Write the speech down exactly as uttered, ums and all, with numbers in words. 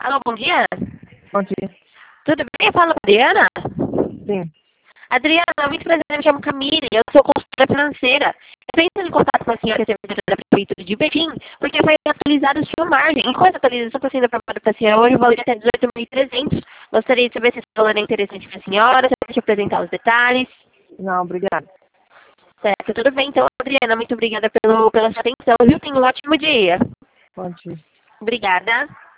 Alô, bom dia? Bom dia. Tudo bem? Fala, Adriana? Sim. Adriana, muito prazer, eu me chamo Camille, eu sou consultora financeira. Eu entrei em contato com a senhora, que é servidora da Prefeitura de Betim, porque foi atualizada a sua margem. E com essa atualização está sendo aprovada para a senhora hoje, o valor é até dezoito mil e trezentos. Gostaria de saber se esse valor é interessante para a senhora, se eu te apresentar os detalhes. Não, obrigado. Certo, tudo bem. Então, Adriana, muito obrigada pelo, pela sua atenção, viu? Tenha um ótimo dia. Bom dia. Obrigada.